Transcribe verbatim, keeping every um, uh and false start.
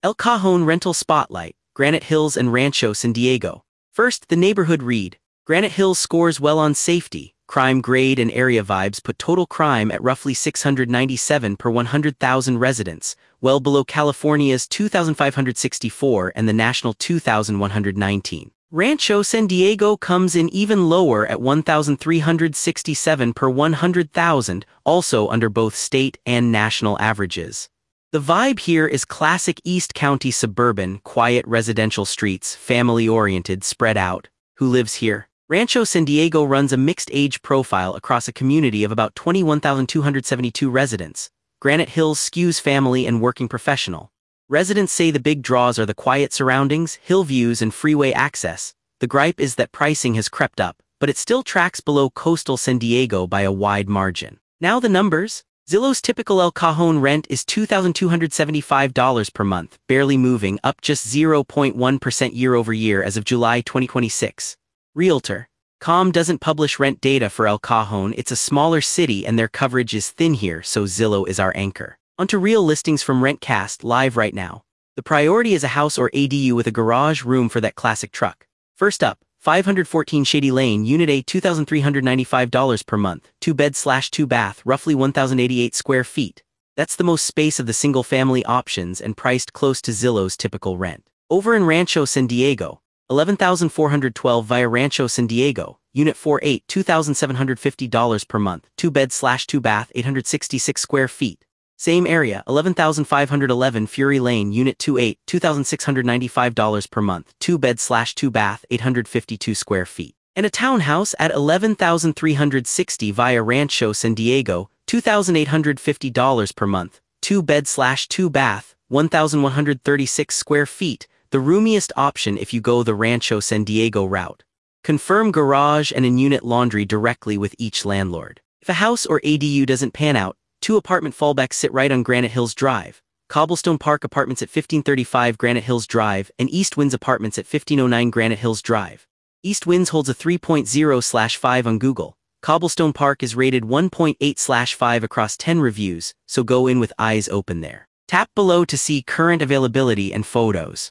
El Cajon Rental Spotlight, Granite Hills and Rancho San Diego. First, the neighborhood read. Granite Hills scores well on safety. Crime grade and area vibes put total crime at roughly six hundred ninety-seven per one hundred thousand residents, well below California's two thousand five hundred sixty-four and the national two thousand one hundred nineteen. Rancho San Diego comes in even lower at one thousand three hundred sixty-seven per one hundred thousand, also under both state and national averages. The vibe here is classic East County suburban, quiet residential streets, family-oriented, spread out. Who lives here? Rancho San Diego runs a mixed age profile across a community of about twenty-one thousand two hundred seventy-two residents. Granite Hills skews family and working professional. Residents say the big draws are the quiet surroundings, hill views, and freeway access. The gripe is that pricing has crept up, but it still tracks below coastal San Diego by a wide margin. Now the numbers. Zillow's typical El Cajon rent is two thousand two hundred seventy-five dollars per month, barely moving, up just zero point one percent year over year as of July twenty twenty-six. Realtor. Com doesn't publish rent data for El Cajon. It's a smaller city and their coverage is thin here, so Zillow is our anchor. Onto real listings from RentCast, live right now. The priority is a house or A D U with a garage room for that classic truck. First up, five fourteen Shady Lane, Unit A, two thousand three hundred ninety-five dollars per month, two bed slash two bath, roughly one thousand eighty-eight square feet. That's the most space of the single family options and priced close to Zillow's typical rent. Over in Rancho San Diego, eleven thousand four hundred twelve via Rancho San Diego, Unit four eight, two thousand seven hundred fifty dollars per month, two bed slash two bath, eight hundred sixty-six square feet. Same area, eleven thousand five hundred eleven Fury Lane, Unit two eight, two thousand six hundred ninety-five dollars per month, two bed slash two bath, eight hundred fifty-two square feet. And a townhouse at eleven thousand three hundred sixty via Rancho San Diego, two thousand eight hundred fifty dollars per month, two bed slash two bath, one thousand one hundred thirty-six square feet, the roomiest option if you go the Rancho San Diego route. Confirm garage and in-unit laundry directly with each landlord. If a house or A D U doesn't pan out, two apartment fallbacks sit right on Granite Hills Drive. Cobblestone Park Apartments at fifteen thirty-five Granite Hills Drive and East Winds Apartments at fifteen oh nine Granite Hills Drive. East Winds holds a three point oh slash five on Google. Cobblestone Park is rated one point eight slash five across ten reviews, so go in with eyes open there. Tap below to see current availability and photos.